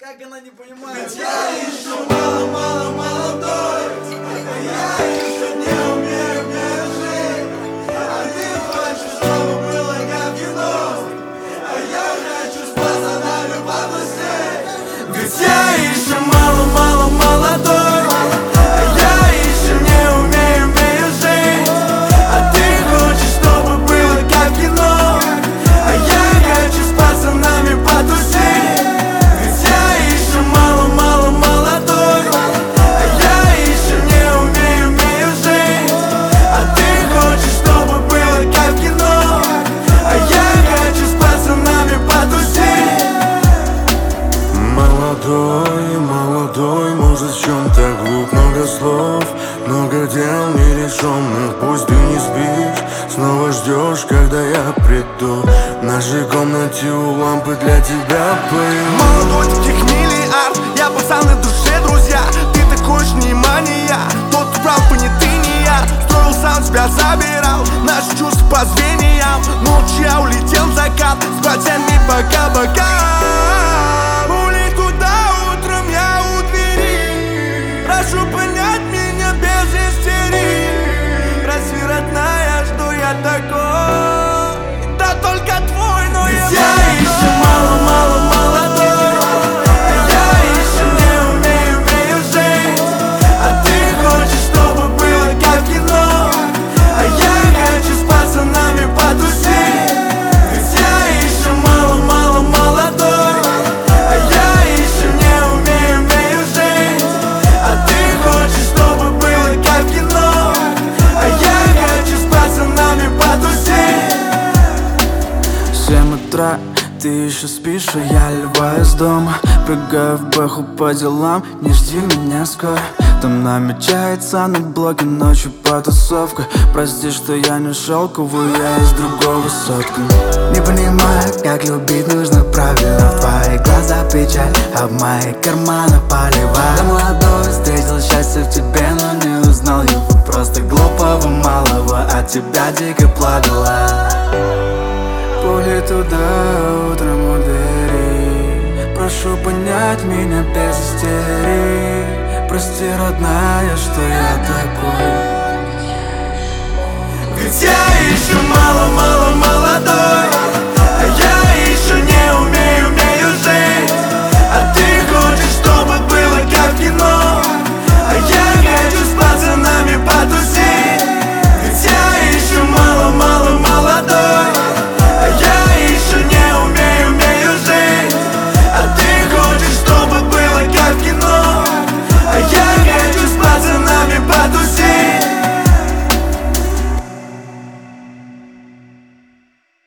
Как она не понимает? Ведь я еще мало молодой, я еще не умею жить. А ты хочешь, чтобы было как кино, а я хочу с пацанами потусить. Ведь я еще мало молодой, я еще не умею жить. А ты хочешь, чтобы было как кино, а я хочу с пацанами потусить. Молодой, может, в чем так глуп? Много слов, много дел нерешенных. Пусть ты не спишь, снова ждешь, когда я приду. В нашей комнате у лампы для тебя пою. Молодой, таких миллиард, я пацан и душе, друзья. Ты такой ж внимание, тот прав, не ты, не я. Строил сам, тебя забирал, наши чувства по звеньям. Ночью я улетел в закат, с братьями пока-пока. Прошу понять меня без истерии. Разве родная, что я такой? Да только твой, но ведь я еще мало молодой, я еще не умею жить. А ты хочешь, чтобы было как кино, а я хочу с пацанами потусить. Ведь я еще мало молодой, а я еще не умею жить. А ты хочешь, чтобы было как кино, а я хочу с пацанами потусить. 7 утра, ты еще спишь, а я льва из дома. Прыгаю в бэху по делам, не жди меня скоро. Там намечается на блоке ночью потасовка. Прости, что я не шелковый, я из другого сотка. Не понимаю, как любить нужно правильно. В твои глаза печаль, а в мои карманы поливай. Я молодой, встретил счастье в тебе, но не узнал его. Просто глупого малого, от тебя дико плакала. Пули туда, утром у двери. Прошу понять меня без истерии. Прости, родная, что я такой. Ведь я еще мало молодой,